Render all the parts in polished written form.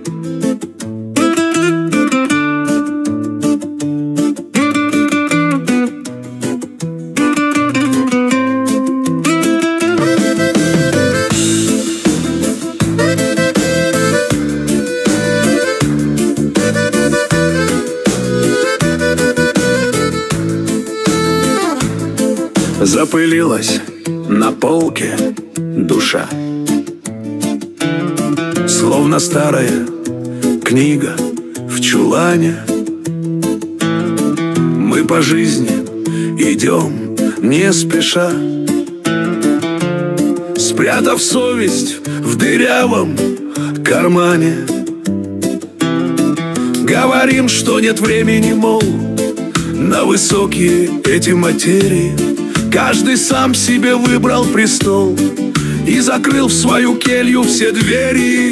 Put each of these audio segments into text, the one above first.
Запылилась на полке душа, словно старая книга в чулане. Мы по жизни идем не спеша, спрятав совесть в дырявом кармане. Говорим, что нет времени, мол, на высокие эти материи. Каждый сам себе выбрал престол и закрыл в свою келью все двери.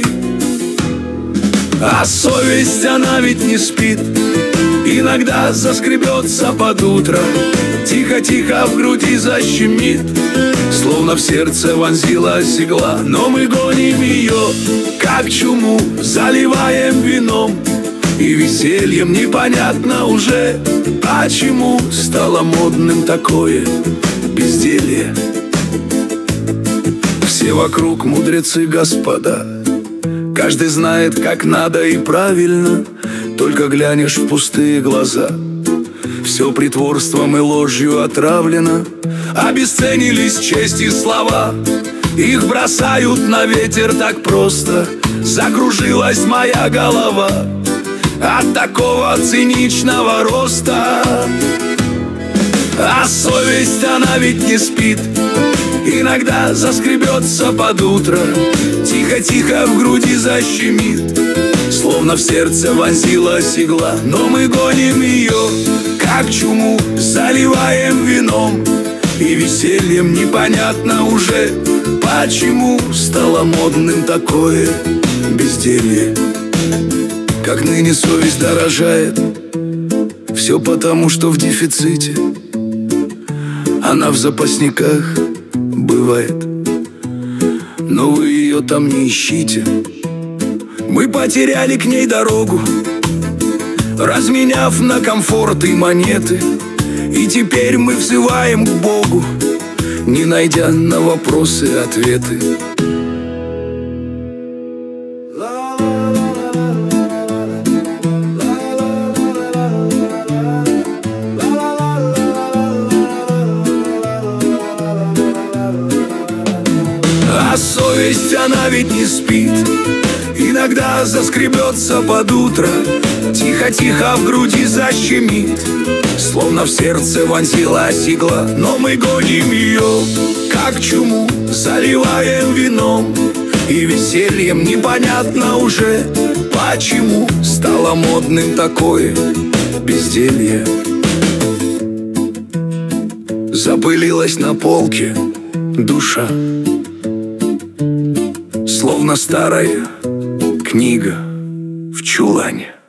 А совесть, она ведь не спит, иногда заскребется под утро, тихо-тихо в груди защемит, словно в сердце вонзилась игла. Но мы гоним ее, как чуму, заливаем вином и весельем. Непонятно уже, почему стало модным такое безделье. Все вокруг мудрецы, господа, каждый знает, как надо и правильно. Только глянешь в пустые глаза, все притворством и ложью отравлено. Обесценились честь и слова, их бросают на ветер так просто. Закружилась моя голова от такого циничного роста. А совесть, она ведь не спит, иногда заскребется под утро, тихо-тихо в груди защемит, словно в сердце вонзилась игла. Но мы гоним ее, как чуму, заливаем вином и весельем. Непонятно уже, почему стало модным такое безделье. Как ныне совесть дорожает, все потому, что в дефиците. Она в запасниках бывает, но вы ее там не ищите. Мы потеряли к ней дорогу, разменяв на комфорт и монеты. И теперь мы взываем к Богу, не найдя на вопросы ответы. А совесть, она ведь не спит, иногда заскребется под утро, тихо-тихо в груди защемит, словно в сердце вонзилась игла. Но мы гоним ее, как чуму, заливаем вином и весельем. Непонятно уже, почему стало модным такое безделье. Запылилась на полке душа, словно старая книга в чулане.